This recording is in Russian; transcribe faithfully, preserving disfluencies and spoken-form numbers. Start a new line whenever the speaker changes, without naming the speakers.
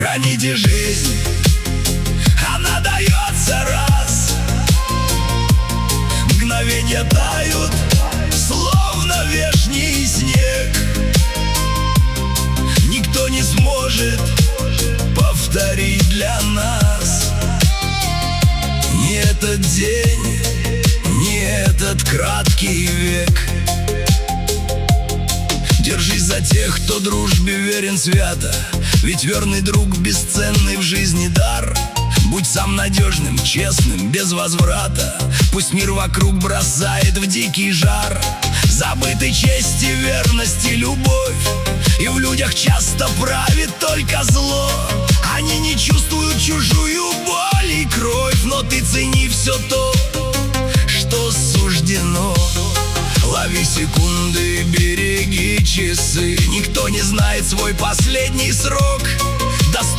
Храните жизнь, она дается раз. Мгновения тают, словно вешний снег. Никто не сможет повторить для нас ни этот день, ни этот краткий век. Держись за тех, кто дружбе верен свято, ведь верный друг бесценный в жизни дар. Будь сам надежным, честным, без возврата. Пусть мир вокруг бросает в дикий жар. Забыты честь и верность и любовь, и в людях часто правит только зло. Они не чувствуют чужую боль и кровь, но ты цени все то, что суждено. Лови секунды, береги часы. Никто не знает свой последний срок.